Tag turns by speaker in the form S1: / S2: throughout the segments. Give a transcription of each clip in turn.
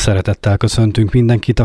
S1: Szeretettel köszöntünk mindenkit a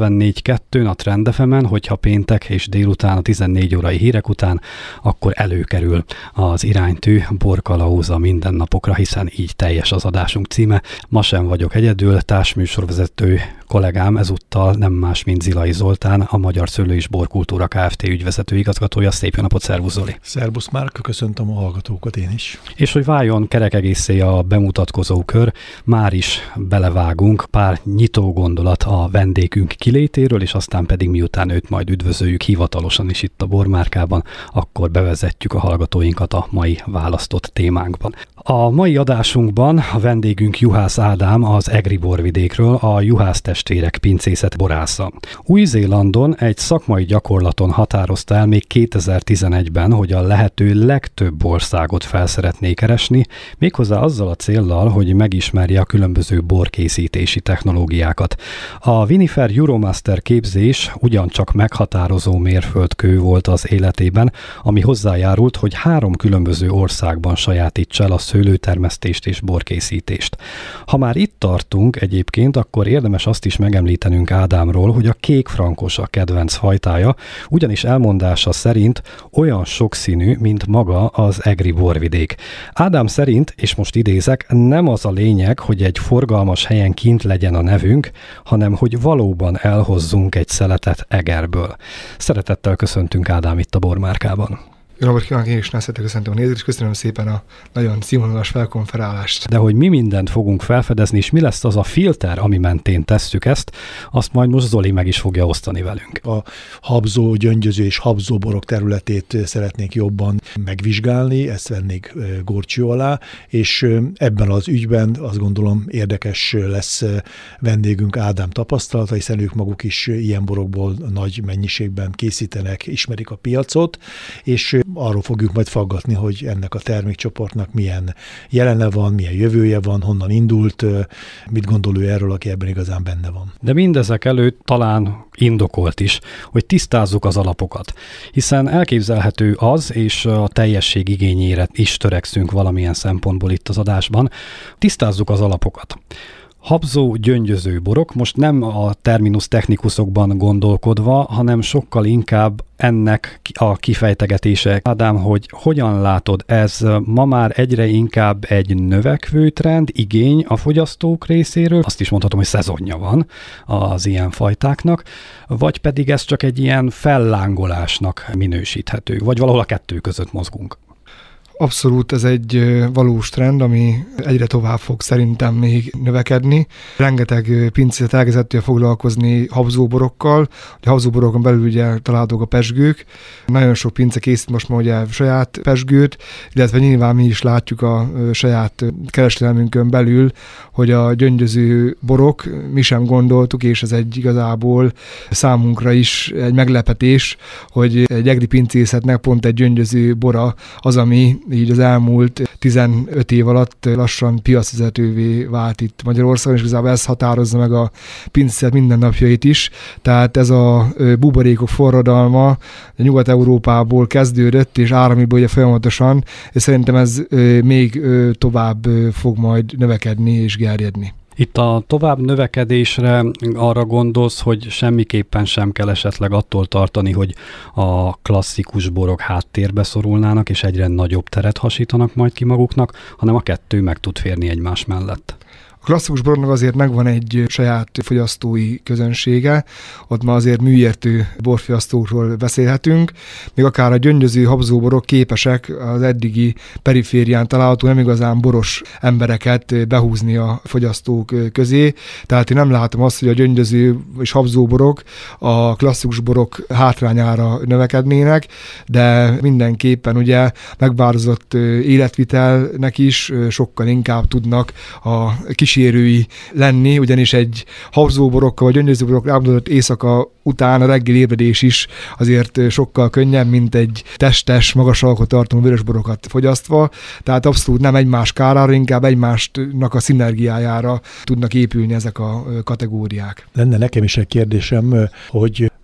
S1: 94.2-n a Trend FM-en, hogyha péntek és délután a 14 órai hírek után, akkor előkerül az iránytű borkalauza mindennapokra, hiszen így teljes az adásunk címe. Ma sem vagyok egyedül, társműsorvezető kollégám ezúttal nem más, mint Zilai Zoltán, a Magyar Szőlő és Borkultúra Kft. Ügyvezető igazgatója. Szép jó napot, szervusz Zoli!
S2: Szervusz Márk, köszöntöm a hallgatókat én is.
S1: És hogy váljon kerek egészé a bemutatkozó kör, már is belevágunk pár nyitó gondolat a vendégünk kilétéről, és aztán pedig miután őt majd üdvözöljük hivatalosan is itt a Bormárkában, akkor bevezetjük a hallgatóinkat a mai választott témánkban. A mai adásunkban a vendégünk Juhász Ádám az Egri borvidékről, a Juhász testvérek pincészet borásza. Új-Zélandon egy szakmai gyakorlaton határozta el még 2011-ben, hogy a lehető legtöbb országot fel szeretné keresni, méghozzá azzal a céllal, hogy megismerje a különböző borkészítési technológiákat. A Vinifer Euromaster képzés ugyancsak meghatározó mérföldkő volt az életében, ami hozzájárult, hogy 3 különböző országban sajátítsa el a szőlőtermesztést és borkészítést. Ha már itt tartunk egyébként, akkor érdemes azt is megemlítenünk Ádámról, hogy a kék frankos a kedvenc fajtája, ugyanis elmondása szerint olyan sokszínű, mint maga az egri borvidék. Ádám szerint, és most idézek, nem az a lényeg, hogy egy forgalmas helyen kint legyen a nevünk, hanem hogy valóban elhozzunk egy szeletet Egerből. Szeretettel köszöntünk Ádám itt a Bormárkában.
S3: Jó napot kívánok, én is szeretettel köszöntöm a nézőt, és köszönöm szépen a nagyon színvonalas felkonferálást.
S1: De hogy mi mindent fogunk felfedezni, és mi lesz az a filter, ami mentén tesszük ezt, azt majd most Zoli meg is fogja osztani velünk.
S2: A habzó, gyöngyöző és habzó borok területét szeretnék jobban megvizsgálni, ezt vennék górcső alá, és ebben az ügyben azt gondolom érdekes lesz vendégünk Ádám tapasztalata, hiszen ők maguk is ilyen borokból nagy mennyiségben készítenek, ismerik a piacot, és arról fogjuk majd faggatni, hogy ennek a termékcsoportnak milyen jelene van, milyen jövője van, honnan indult, mit gondol ő erről, aki ebben igazán benne van.
S1: De mindezek előtt talán indokolt is, hogy tisztázzuk az alapokat, hiszen elképzelhető az, és a teljesség igényére is törekszünk valamilyen szempontból itt az adásban, tisztázzuk az alapokat. Habzó, gyöngyöző borok, most nem a terminus technikusokban gondolkodva, hanem sokkal inkább ennek a kifejtegetése. Ádám, hogy hogyan látod, ez ma már egyre inkább egy növekvő trend, igény a fogyasztók részéről, azt is mondhatom, hogy szezonja van az ilyen fajtáknak, vagy pedig ez csak egy ilyen fellángolásnak minősíthető, vagy valahol a kettő között mozgunk?
S3: Abszolút ez egy valós trend, ami egyre tovább fog szerintem még növekedni. Rengeteg pincészet elkezdett foglalkozni habzóborokkal. A habzóborokon belül ugye találhatók a pezsgők. Nagyon sok pince készít most már ugye saját pezsgőt, illetve nyilván mi is látjuk a saját kereskedelmünkön belül, hogy a gyöngyöző borok, mi sem gondoltuk, és ez egy igazából számunkra is egy meglepetés, hogy egy egri pincészetnek pont egy gyöngyöző bora az, ami így az elmúlt 15 év alatt lassan piacvezetővé vált itt Magyarországon, és igazából ez határozza meg a pincészet mindennapjait is. Tehát ez a buborékok forradalma a Nyugat-Európából kezdődött, és áramiből ugye folyamatosan, és szerintem ez még tovább fog majd növekedni és gerjedni.
S1: Itt a tovább növekedésre arra gondolsz, hogy semmiképpen sem kell esetleg attól tartani, hogy a klasszikus borok háttérbe szorulnának, és egyre nagyobb teret hasítanak majd ki maguknak, hanem a kettő meg tud férni egymás mellett.
S3: A klasszikus bornak azért megvan egy saját fogyasztói közönsége, ott már azért műértő borfogyasztókról beszélhetünk, még akár a gyöngyöző habzóborok képesek az eddigi periférián található nem igazán boros embereket behúzni a fogyasztók közé, tehát én nem látom azt, hogy a gyöngyöző és habzóborok a klasszikus borok hátrányára növekednének, de mindenképpen ugye megváltozott életvitelnek is sokkal inkább tudnak a kísérői lenni, ugyanis egy habzóborokkal vagy gyöngyözőborokkal elmondott éjszaka után a reggeli ébredés is azért sokkal könnyebb, mint egy testes, magas alkotartalmú vörösborokat fogyasztva, tehát abszolút nem egymás kárára, inkább egymásnak a szinergiájára tudnak épülni ezek a kategóriák.
S2: Lenne nekem is egy kérdésem, hogy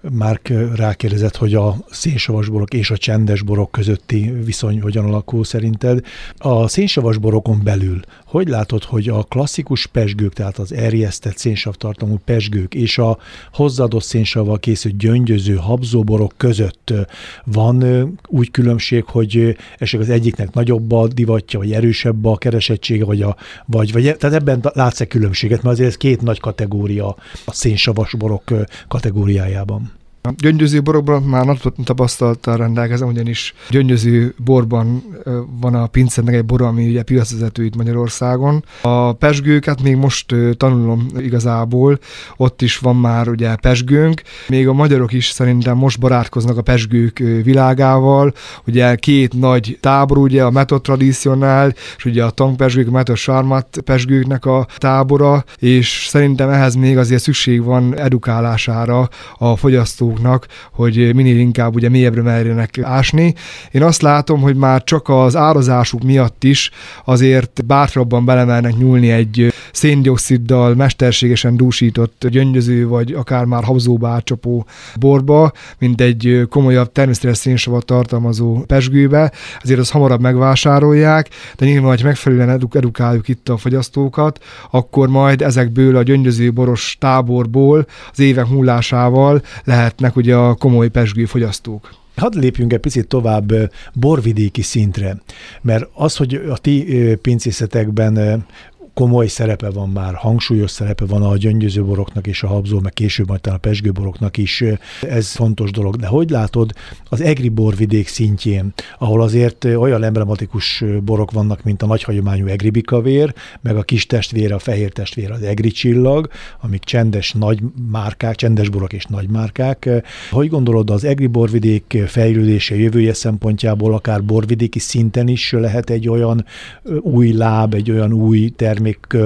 S2: Márk rákérdezett, hogy a szénsavas borok és a csendes borok közötti viszony hogyan alakul szerinted. A szénsavas borokon belül hogy látod, hogy a klasszikus pezsgők, tehát az erjesztett szénsavtartalmú pezsgők és a hozzáadott szénsavval készült gyöngyöző habzóborok között van úgy különbség, hogy esetleg az egyiknek nagyobb a divatja, vagy erősebb a keresettsége, vagy tehát ebben látsz-e különbséget, mert azért ez két nagy kategória a szénsavas borok kategóriájában.
S3: A gyöngyöző borokban már nagy tapasztalattal rendelkezem, ugyanis gyöngyöző borban van a Pincenek egy bora, ami ugye piacvezető itt Magyarországon. A pezsgőket még most tanulom igazából, ott is van már ugye pezsgőnk, még a magyarok is szerintem most barátkoznak a pezsgők világával, ugye két nagy tábor, ugye a Méthode Traditionnel, és ugye a tangpezsgők, a Méthode Charmat pezsgőknek a tábora, és szerintem ehhez még azért szükség van edukálására a fogyasztók, hogy minél inkább ugye mélyebbre merjenek ásni. Én azt látom, hogy már csak az árazásuk miatt is azért bátrabban belemernek nyúlni egy széndioxiddal mesterségesen dúsított gyöngyöző, vagy akár már habzóba átcsapó borba, mint egy komolyabb természetes szénsavat tartalmazó pezsgőbe, ezért azt hamarabb megvásárolják, de nyilván, hogy megfelelően edukáljuk itt a fogyasztókat, akkor majd ezekből a gyöngyöző boros táborból az évek múlásával lehetnek ugye a komoly pezsgő fogyasztók.
S2: Hadd lépjünk egy picit tovább borvidéki szintre, mert az, hogy a ti pincészetekben komoly szerepe van már, hangsúlyos szerepe van a gyöngyöző boroknak és a habzó, meg később majd a pezsgőboroknak is, ez fontos dolog. De hogy látod az egri borvidék szintjén, ahol azért olyan emblematikus borok vannak, mint a nagyhagyományú egri bikavér, meg a kis testvére, a fehér testvére, az egri csillag, amik csendes nagy márkák, csendes borok és nagy márkák. Hogy gondolod, az egri borvidék fejlődése jövője szempontjából akár borvidéki szinten is lehet egy olyan új láb, egy olyan új termékkör,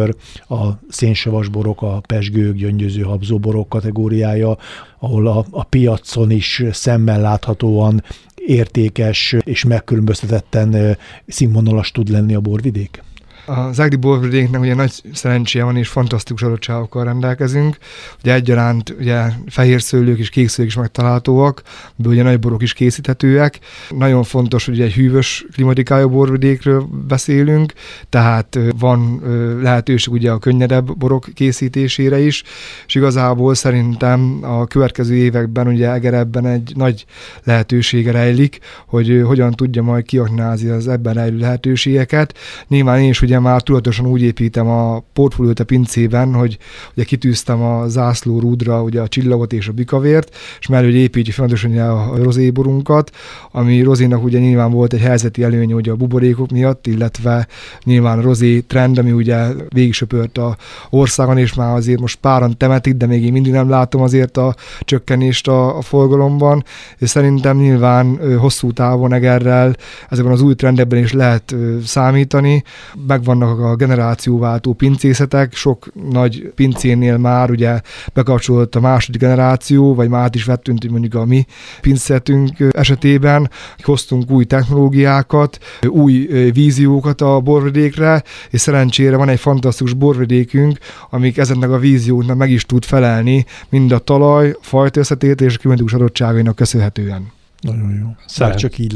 S2: a szénsavas borok, a pezsgők, gyöngyöző habzóborok kategóriája, ahol a piacon is szemmel láthatóan értékes és megkülönböztetetten színvonalas tud lenni a borvidék?
S3: Az egri borvidéknek ugye nagy szerencséje van, és fantasztikus adottságokkal rendelkezünk. Ugye egyaránt ugye fehér szőlők és kék szőlők is megtalálhatóak, de ugye nagy borok is készíthetőek. Nagyon fontos, hogy egy hűvös klimatikájú borvidékről beszélünk, tehát van lehetőség ugye a könnyedebb borok készítésére is, és igazából szerintem a következő években ugye Egerebben egy nagy lehetősége rejlik, hogy hogyan tudja majd kiaknázni az ebben rejlő lehetőségeket. Nyilván én is ugye már tudatosan úgy építem a portfóliót a pincében, hogy ugye kitűztem a zászlórúdra ugye a csillagot és a bikavért, és mellé építjük fontosan a rozéborunkat, ami rozénak ugye nyilván volt egy helyzeti előnye ugye a buborékok miatt, illetve nyilván a rozé trend, ami ugye végigsöpört a országon, és már azért most páran temetik, de még én mindig nem látom azért a csökkenést a forgalomban, és szerintem nyilván hosszú távon Egerrel ezekben az új trendekben is lehet számítani. Megvannak a generációváltó pincészetek, sok nagy pincénél már ugye bekapcsolódott a második generáció, vagy már át is vettünk, hogy mondjuk a mi pincészetünk esetében. Hoztunk új technológiákat, új víziókat a borvidékre, és szerencsére van egy fantasztikus borvidékünk, amik ezeknek a vízióknak meg is tud felelni, mind a talaj, fajta összetét és a klimatikus adottságainak köszönhetően.
S2: Nagyon jó. Már csak így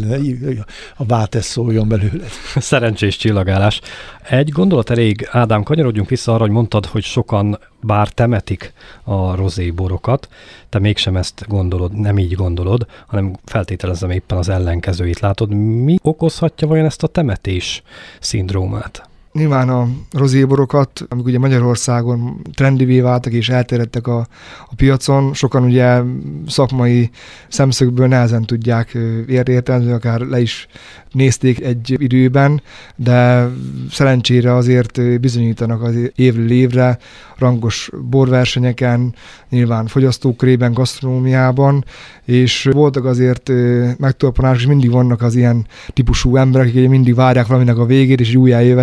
S2: a vátesz szóljon belőle.
S1: Szerencsés csillagálás. Egy gondolat elég, Ádám, kanyarodjunk vissza arra, hogy mondtad, hogy sokan bár temetik a rozéborokat, te mégsem ezt gondolod, nem így gondolod, hanem feltételezem éppen az ellenkezőit látod. Mi okozhatja vajon ezt a temetés szindrómát?
S3: Nyilván a rozéborokat, amik ugye Magyarországon trendivé váltak és elterjedtek a piacon, sokan ugye szakmai szemszögből nehezen tudják értelmezni, akár le is nézték egy időben, de szerencsére azért bizonyítanak az évről évre rangos borversenyeken, nyilván fogyasztókörében, gasztronómiában, és voltak azért megtorpanások, és mindig vannak az ilyen típusú emberek, akik mindig várják valaminek a végét és egy újjájövetelét,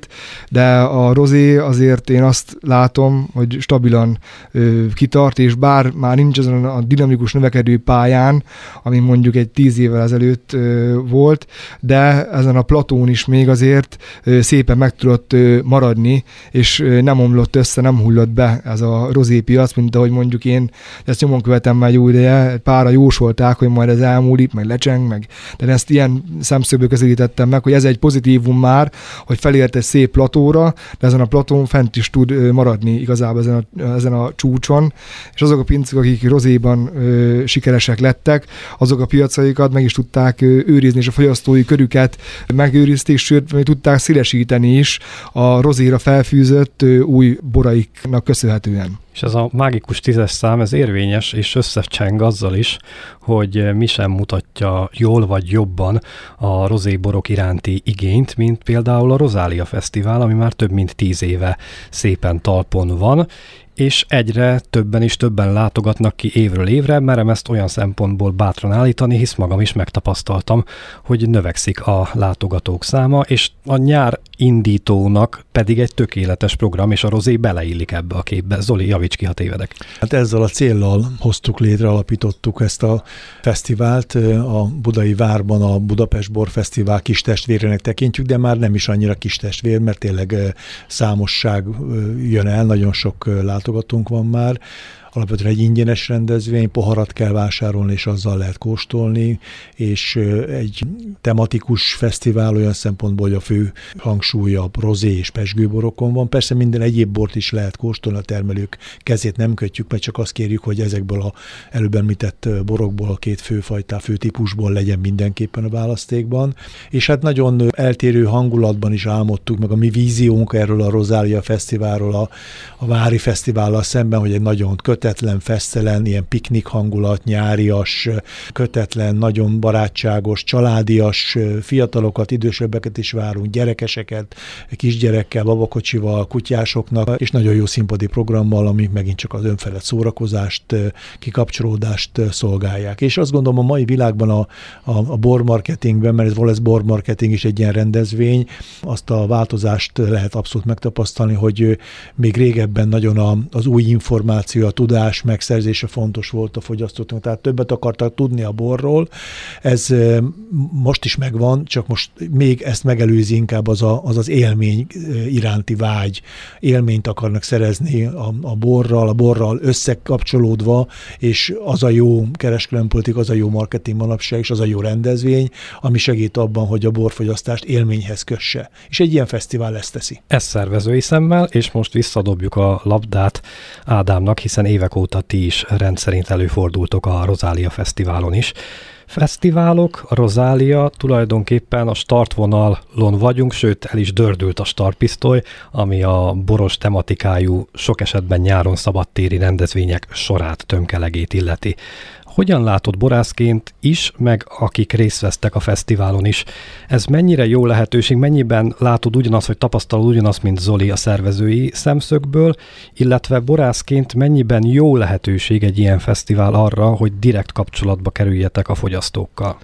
S3: volt, de a rozé azért én azt látom, hogy stabilan kitart, és bár már nincs azon a dinamikus növekedő pályán, ami mondjuk egy 10 évvel ezelőtt volt, de ezen a platón is még azért szépen meg tudott maradni, és nem omlott össze, nem hullott be ez a rozépiac, mint ahogy mondjuk én ezt nyomon követem már jó ideje, pára jósolták, hogy majd ez elmúlik, meg lecseng, meg, de ezt ilyen szemszögből közelítettem meg, hogy ez egy pozitívum már, hogy felért egy szép platóra, de ezen a platón fent is tud maradni igazából ezen a csúcson, és azok a pincék, akik rozéban sikeresek lettek, azok a piacaikat meg is tudták őrizni, és a fogyasztói körüket megőrizték, sőt, meg tudták szélesíteni is a rozéra felfűzött új boraiknak köszönhetően.
S1: És ez a mágikus 10-es szám, ez érvényes, és összecseng azzal is, hogy mi sem mutatja jól vagy jobban a rozéborok iránti igényt, mint például a Rozália Fesztivál, ami már több mint 10 éve szépen talpon van, és egyre többen látogatnak ki évről évre, merem ezt olyan szempontból bátran állítani, hisz magam is megtapasztaltam, hogy növekszik a látogatók száma, és a nyár indítónak pedig egy tökéletes program, és a rozé beleillik ebbe a képbe. Zoli, javíts ki, ha tévedek.
S2: Hát ezzel a céllal hoztuk létre, alapítottuk ezt a fesztivált. A Budai Várban a Budapest Borfesztivál kis testvérének tekintjük, de már nem is annyira kis testvér, mert tényleg számosság jön el, nagyon sok látogatónk van már. Alapvetően egy ingyenes rendezvény, poharat kell vásárolni, és azzal lehet kóstolni, és egy tematikus fesztivál olyan szempontból, hogy a fő hangsúly a rozé és pezsgőborokon van. Persze minden egyéb bort is lehet kóstolni, a termelők kezét nem kötjük, mert csak azt kérjük, hogy ezekből a előbb említett borokból, a két fő típusból legyen mindenképpen a választékban. És hát nagyon eltérő hangulatban is álmodtuk meg a mi víziónk erről a Rozália Fesztiválról, a Vári Fesztivállal szemben, hogy egy nagyon kötetlen, fesztelen, ilyen piknik hangulat, nyárias, kötetlen, nagyon barátságos, családias, fiatalokat, idősebbeket is várunk, gyerekeseket, kisgyerekkel, babakocsival, kutyásoknak, és nagyon jó színpadi programmal, ami megint csak az önfelett szórakozást, kikapcsolódást szolgálják. És azt gondolom, a mai világban a bormarketingben, mert ez Wallace bormarketing is egy ilyen rendezvény, azt a változást lehet abszolút megtapasztalni, hogy még régebben nagyon az új információ, a tudás megszerzése fontos volt a fogyasztóknak, tehát többet akartak tudni a borról. Ez most is megvan, csak most még ezt megelőzi inkább az élmény iránti vágy. Élményt akarnak szerezni a borral összekapcsolódva, és az a jó kereskedelempolitika, az a jó marketing manapság, és az a jó rendezvény, ami segít abban, hogy a borfogyasztást élményhez kösse. És egy ilyen fesztivál ezt teszi.
S1: Ez szervezői szemmel, és most visszadobjuk a labdát Ádámnak, hiszen évek óta ti is rendszerint előfordultok a Rozália Fesztiválon is. Fesztiválok, a Rozália, tulajdonképpen a startvonalon vagyunk, sőt el is dördült a startpisztoly, ami a boros tematikájú, sok esetben nyáron szabadtéri rendezvények sorát, tömkelegét illeti. Hogyan látod borászként is, meg akik részt vesztek a fesztiválon is? Ez mennyire jó lehetőség, mennyiben látod ugyanazt, vagy tapasztalod ugyanazt, mint Zoli a szervezői szemszögből, illetve borászként mennyiben jó lehetőség egy ilyen fesztivál arra, hogy direkt kapcsolatba kerüljetek a fogyasztókkal?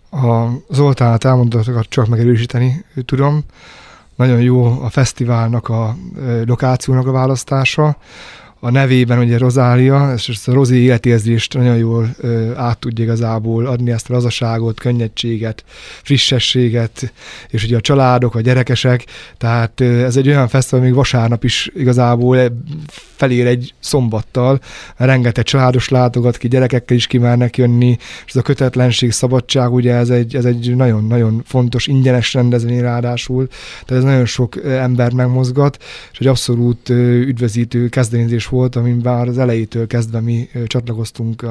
S3: A Zoltán elmondottakat csak megerősíteni tudom. Nagyon jó a fesztiválnak, a lokációnak a választása. A nevében ugye Rozália, és ezt a rozé életérzést nagyon jól át tudja igazából adni, ezt a lazaságot, könnyedséget, frissességet, és ugye a családok, a gyerekesek, tehát ez egy olyan fesztivál, még vasárnap is igazából felér egy szombattal, rengeteg családos látogat ki, gyerekekkel is kimernek jönni, és ez a kötetlenség, szabadság, ugye ez egy nagyon-nagyon fontos, ingyenes rendezvény ráadásul, tehát ez nagyon sok ember megmozgat, és egy abszolút üdvözítő kezdeményezés volt, amin már az elejétől kezdve mi csatlakoztunk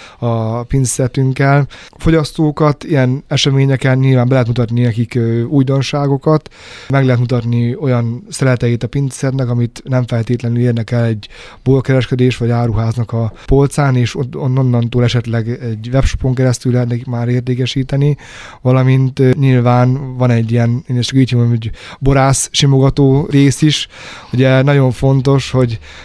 S3: a pinzetünkkel. A fogyasztókat ilyen eseményeken nyilván be lehet mutatni nekik újdonságokat, meg lehet mutatni olyan szereteit a pinzetnek, amit nem feltétlenül érnek el egy bolkereskedés vagy áruháznak a polcán, és onnantól esetleg egy webshopon keresztül lehet már értékesíteni, valamint nyilván van egy ilyen, én csak így mondom, hogy borász simogató rész is. Ugye nagyon fontos, hogy sok esetben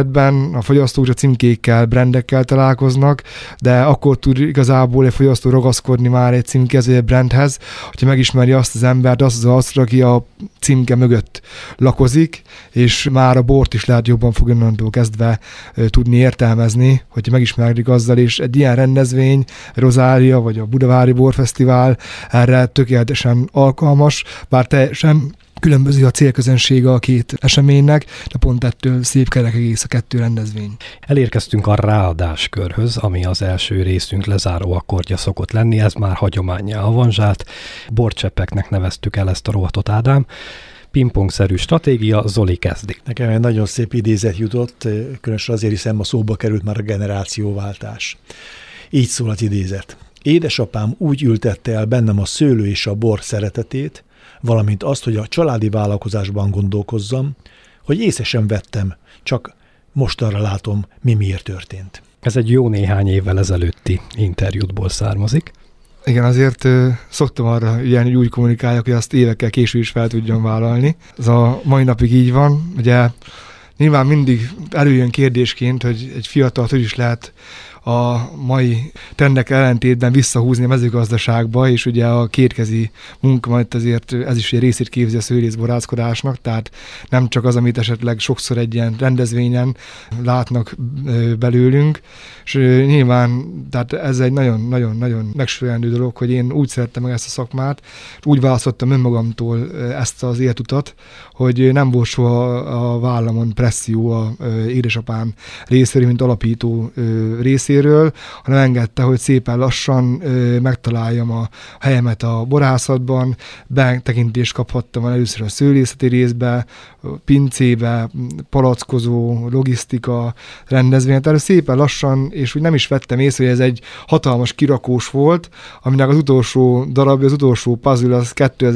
S3: esetben a fogyasztók a címkékkel, brandekkel találkoznak, de akkor tud igazából egy fogyasztó ragaszkodni már egy címkéhez, egy brandhez, hogyha megismeri azt az embert, azt az arcot, aki a címke mögött lakozik, és már a bort is lehet jobban fog onnantól kezdve tudni értelmezni, hogyha megismerik azzal, és egy ilyen rendezvény, Rozália vagy a Budavári Borfesztivál erre tökéletesen alkalmas, bár teljesen különböző a célközönsége a két eseménynek, de pont ettől szép kerek egész a kettő rendezvény.
S1: Elérkeztünk a ráadáskörhöz, ami az első részünk lezáró akkordja szokott lenni, ez már hagyománnyá avanzsált. Borcseppeknek neveztük el ezt a rovatot, Ádám. Pingpongszerű stratégia, Zoli kezdi.
S2: Nekem egy nagyon szép idézet jutott, különösen azért, hiszen ma szóba került már a generációváltás. Így szól az idézet. Édesapám úgy ültette el bennem a szőlő és a bor szeretetét, valamint azt, hogy a családi vállalkozásban gondolkozzam, hogy észre sem vettem, csak mostanra látom, mi miért történt.
S1: Ez egy jó néhány évvel ezelőtti interjútból származik.
S3: Igen, azért szoktam arra ilyen, hogy úgy kommunikáljak, hogy azt évekkel később is fel tudjam vállalni. Ez a mai napig így van. Ugye nyilván mindig előjön kérdésként, hogy egy fiatal hogy is lehet a mai trendek ellentétben visszahúzni a mezőgazdaságba, és ugye a kétkezi munka majd azért ez is egy részét képzi a szőlészborászkodásnak, tehát nem csak az, amit esetleg sokszor egy ilyen rendezvényen látnak belőlünk, és nyilván tehát ez egy nagyon-nagyon megsőjelendő dolog, hogy én úgy szerettem meg ezt a szakmát, és úgy választottam önmagamtól ezt az életutat, hogy nem volt soha a vállamon presszió a édesapám részéről, mint alapító részéről, hanem engedte, hogy szépen lassan megtaláljam a helyemet a borászatban, betekintést kaphattam először a szőlészeti részbe, pincébe, palackozó, logisztika, rendezvény, tehát szépen lassan, és úgy nem is vettem észre, hogy ez egy hatalmas kirakós volt, aminek az utolsó darabja, az utolsó puzzle az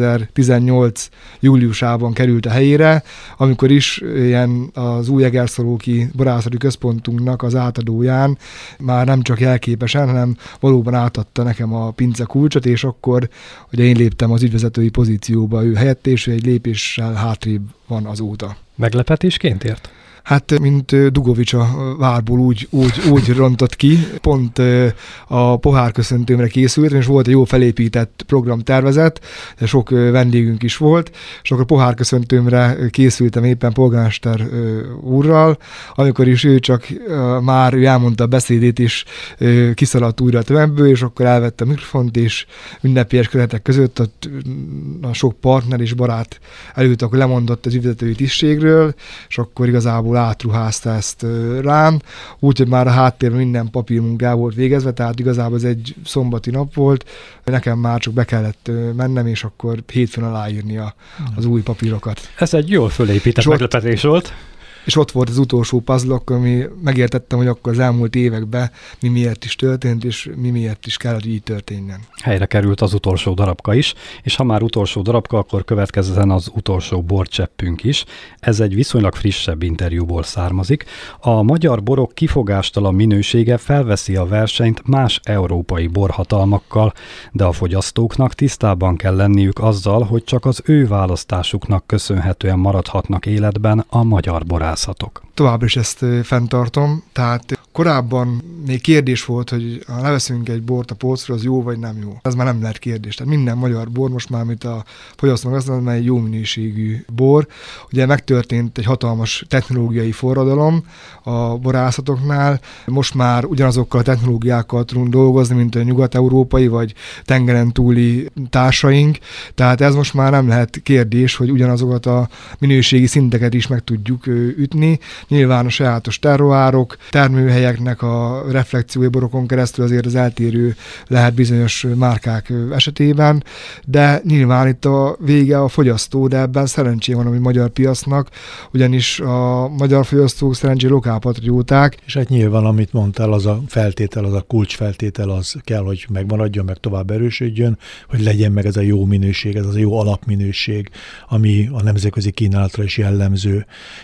S3: 2018 júliusában került a helyére, amikor is ilyen az új egerszalóki borászati központunknak az átadóján már nem csak jelképesen, hanem valóban átadta nekem a pince kulcsot, és akkor ugye én léptem az ügyvezetői pozícióba ő helyett, és egy lépéssel hátrébb van azóta.
S1: Meglepetésként ért?
S3: Hát, mint Dugovics a várból úgy rontott ki, pont a pohárköszöntőmre készültem, és volt egy jó felépített programtervezet, sok vendégünk is volt, és akkor a pohárköszöntőmre készültem éppen polgármester úrral, amikor is ő csak már elmondta a beszédét, és kiszaladt újra a tömegből, és akkor elvette a mikrofont, és ünnepélyes keretek között a sok partner és barát előtt akkor lemondott az ügyvezetői tisztségről, és akkor igazából átruházta ezt rám, úgyhogy már a háttérben minden papírmunká volt végezve, tehát igazából ez egy szombati nap volt, nekem már csak be kellett mennem, és akkor hétfőn aláírni az új papírokat.
S1: Ez egy jól fölépített meglepetés volt.
S3: És ott volt az utolsó puzzle, ami megértettem, hogy akkor az elmúlt években mi miért is történt, és mi miért is kell, hogy így történjen.
S1: Helyre került az utolsó darabka is, és ha már utolsó darabka, akkor következzen az utolsó borcseppünk is. Ez egy viszonylag frissebb interjúból származik. A magyar borok kifogástalan minősége felveszi a versenyt más európai borhatalmakkal, de a fogyasztóknak tisztában kell lenniük azzal, hogy csak az ő választásuknak köszönhetően maradhatnak életben a magyar borászatok.
S3: Továbbra is ezt fenntartom, tehát korábban még kérdés volt, hogy ha leveszünk egy bort a polcra, az jó vagy nem jó. Ez már nem lehet kérdés. Tehát minden magyar bor most már, amit a fogyasztónak azt mondja, egy jó minőségű bor. Ugye megtörtént egy hatalmas technológiai forradalom a borászatoknál. Most már ugyanazokkal a technológiákkal tudunk dolgozni, mint a nyugat-európai vagy tengeren túli társaink. Tehát ez most már nem lehet kérdés, hogy ugyanazokat a minőségi szinteket is meg tudjuk ütni. Nyilván a sajátos terroárok, termőhelyeknek a reflekciói borokon keresztül azért az eltérő lehet bizonyos márkák esetében, de nyilván itt a vége a fogyasztó, de ebben szerencsé van a magyar piacnak, ugyanis a magyar fogyasztók szerencsé lokálpatrióták.
S2: És hát nyilván, amit mondtál, az a feltétel, az a kulcsfeltétel, az kell, hogy megmaradjon, meg tovább erősödjön, hogy legyen meg ez a jó minőség, ez az a jó alapminőség, ami a nemzetközi kínálatra is jellemző. És hát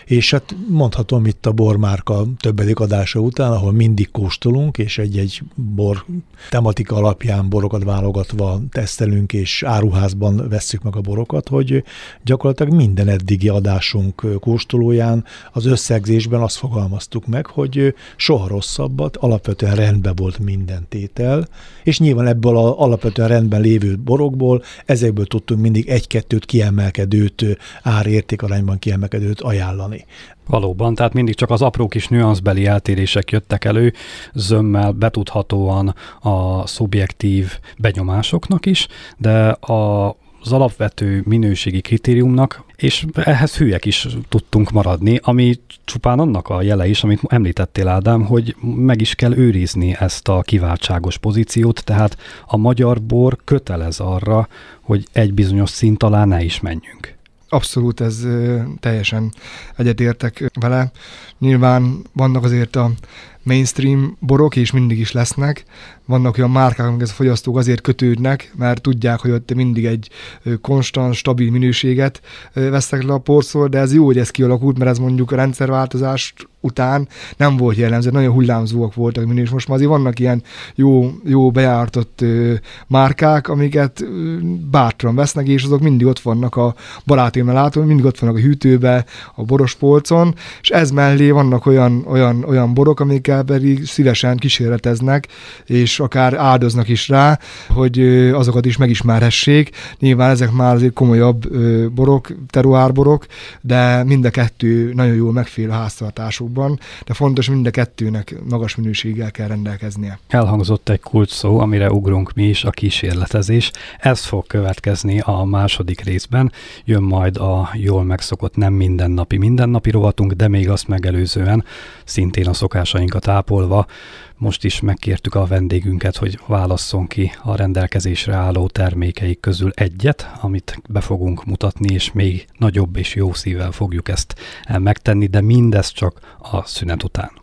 S2: Hát mondhatom itt a bormárka többedik adása után, ahol mindig kóstolunk, és egy bor tematika alapján borokat válogatva tesztelünk, és áruházban vesszük meg a borokat, hogy gyakorlatilag minden eddigi adásunk kóstolóján az összegzésben azt fogalmaztuk meg, hogy soha rosszabbat, alapvetően rendben volt minden tétel, és nyilván ebből az alapvetően rendben lévő borokból, ezekből tudtunk mindig egy-kettőt kiemelkedőt, ár-értékarányban kiemelkedőt ajánlani.
S1: Valóban, tehát mindig csak az apró kis nüanszbeli eltérések jöttek elő, zömmel betudhatóan a szubjektív benyomásoknak is, de az alapvető minőségi kritériumnak, és ehhez hülyek is tudtunk maradni, ami csupán annak a jele is, amit említettél, Ádám, hogy meg is kell őrizni ezt a kiváltságos pozíciót, tehát a magyar bor kötelez arra, hogy egy bizonyos szint alá ne is menjünk.
S3: Abszolút, ez teljesen egyetértek vele. Nyilván vannak azért a mainstream borok, és mindig is lesznek. Vannak olyan márkák, amik a fogyasztók azért kötődnek, mert tudják, hogy ott mindig egy konstant, stabil minőséget vesznek le a porszól, de ez jó, hogy ez kialakult, mert ez mondjuk a rendszerváltozás után nem volt jellemző, nagyon hullámzóak voltak minős. Most már azért vannak ilyen jó bejártott márkák, amiket bátran vesznek, és azok mindig ott vannak a barátaimnál látom, mindig ott vannak a hűtőbe, a boros polcon, és ez mellé vannak olyan borok, amikkel pedig szívesen kísérleteznek, és akár áldoznak is rá, hogy azokat is megismerhessék. Nyilván ezek már azért komolyabb borok, terroárborok, de mind a kettő nagyon jól megfér a háztartásokban, de fontos, mind a kettőnek magas minőséggel kell rendelkeznie.
S1: Elhangzott egy kulcsszó, amire ugrunk mi is, a kísérletezés. Ez fog következni a második részben. Jön majd a jól megszokott nem mindennapi rovatunk, de még azt megelőzően, szintén a szokásainkat ápolva, most is megkértük a vendégünket, hogy válasszon ki a rendelkezésre álló termékeik közül egyet, amit be fogunk mutatni, és még nagyobb és jó szívvel fogjuk ezt megtenni, de mindez csak a szünet után.